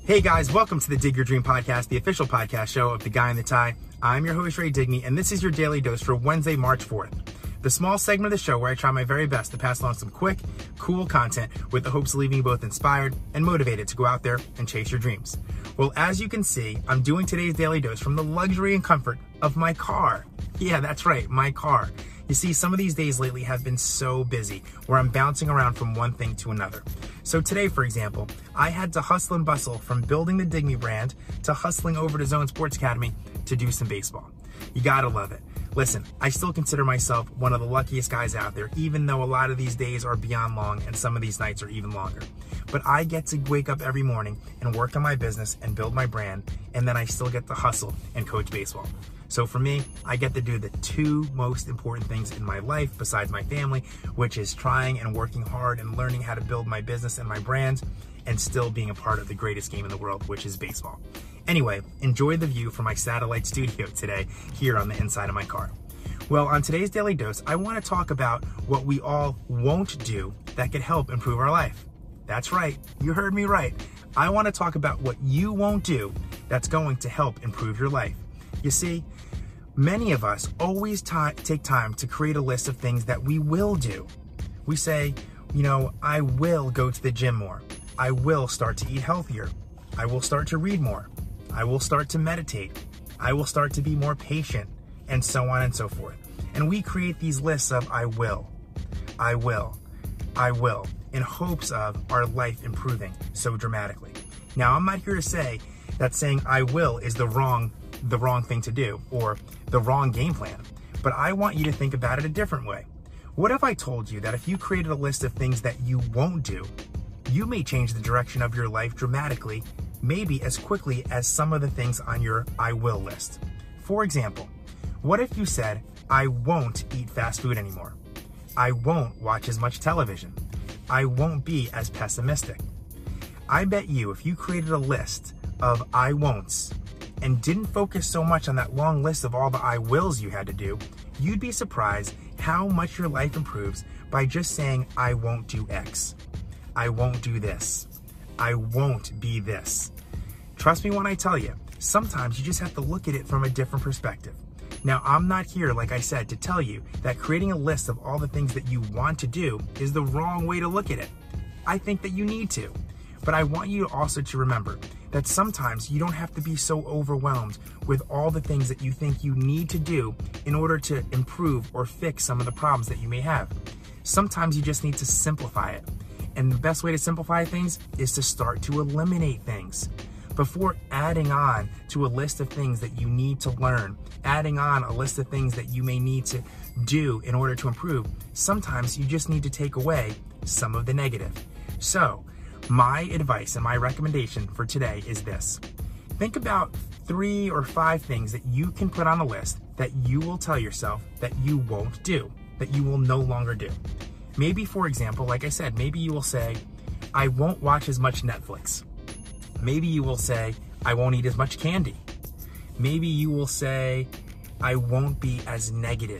Hey guys, welcome to the Dig Your Dream Podcast, the official podcast show of The Guy in the Tie. I'm your host, Ray Digny, and this is your daily dose for Wednesday, March 4th. The small segment of the show where I try my very best to pass along some quick, cool content with the hopes of leaving you both inspired and motivated to go out there and chase your dreams. Well, as you can see, I'm doing today's daily dose from the luxury and comfort of my car. Yeah, that's right, my car. You see, some of these days lately have been so busy where I'm bouncing around from one thing to another. So today, for example, I had to hustle and bustle from building the Dig Me brand to hustling over to Zone Sports Academy to do some baseball. You gotta love it. Listen, I still consider myself one of the luckiest guys out there, even though a lot of these days are beyond long and some of these nights are even longer. But I get to wake up every morning and work on my business and build my brand, and then I still get to hustle and coach baseball. So for me, I get to do the two most important things in my life besides my family, which is trying and working hard and learning how to build my business and my brand and still being a part of the greatest game in the world, which is baseball. Anyway, enjoy the view from my satellite studio today here on the inside of my car. Well, on today's Daily Dose, I want to talk about what we all won't do that could help improve our life. That's right, you heard me right. I want to talk about what you won't do that's going to help improve your life. You see, many of us always take time to create a list of things that we will do. We say, I will go to the gym more. I will start to eat healthier. I will start to read more. I will start to meditate. I will start to be more patient, and so on and so forth. And we create these lists of I will, in hopes of our life improving so dramatically. Now, I'm not here to say that saying I will is the wrong thing to do or the wrong game plan, but I want you to think about it a different way. What if I told you that if you created a list of things that you won't do, you may change the direction of your life dramatically, maybe as quickly as some of the things on your I will list. For example, what if you said, I won't eat fast food anymore? I won't watch as much television. I won't be as pessimistic. I bet you if you created a list of I won'ts and didn't focus so much on that long list of all the I wills you had to do, you'd be surprised how much your life improves by just saying, I won't do X. I won't do this. I won't be this. Trust me when I tell you, sometimes you just have to look at it from a different perspective. Now, I'm not here, like I said, to tell you that creating a list of all the things that you want to do is the wrong way to look at it. I think that you need to. But I want you also to remember that sometimes you don't have to be so overwhelmed with all the things that you think you need to do in order to improve or fix some of the problems that you may have. Sometimes you just need to simplify it. And the best way to simplify things is to start to eliminate things. Before adding on to a list of things that you need to learn, adding on a list of things that you may need to do in order to improve, sometimes you just need to take away some of the negative. So, my advice and my recommendation for today is this. Think about 3 or 5 things that you can put on a list that you will tell yourself that you won't do, that you will no longer do. Maybe, for example, like I said, maybe you will say, I won't watch as much Netflix. Maybe you will say, I won't eat as much candy. Maybe you will say, I won't be as negative.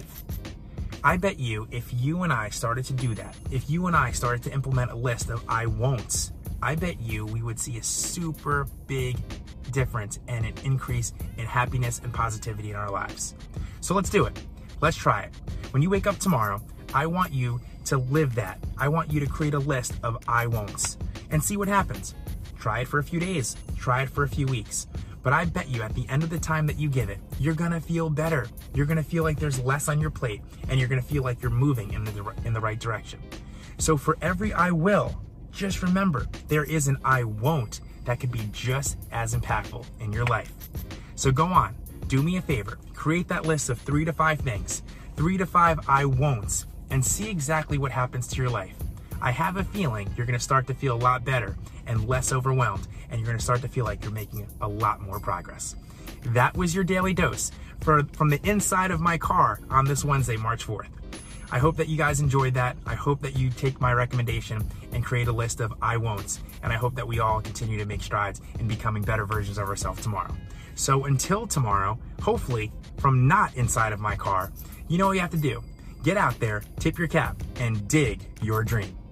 I bet you if you and I started to do that, if you and I started to implement a list of I won'ts, I bet you we would see a super big difference and an increase in happiness and positivity in our lives. So let's do it. Let's try it. When you wake up tomorrow, I want you to live that. I want you to create a list of I won'ts and see what happens. Try it for a few days. Try it for a few weeks. But I bet you at the end of the time that you give it, you're gonna feel better. You're gonna feel like there's less on your plate, and you're gonna feel like you're moving in the right direction. So for every I will, just remember there is an I won't that could be just as impactful in your life. So go on, do me a favor, create that list of 3 to 5 things, 3 to 5 I won'ts, and see exactly what happens to your life. I have a feeling you're gonna start to feel a lot better and less overwhelmed, and you're gonna start to feel like you're making a lot more progress. That was your daily dose from the inside of my car on this Wednesday, March 4th. I hope that you guys enjoyed that. I hope that you take my recommendation and create a list of I won'ts, and I hope that we all continue to make strides in becoming better versions of ourselves tomorrow. So until tomorrow, hopefully from not inside of my car, you know what you have to do. Get out there, tip your cap, and dig your dream.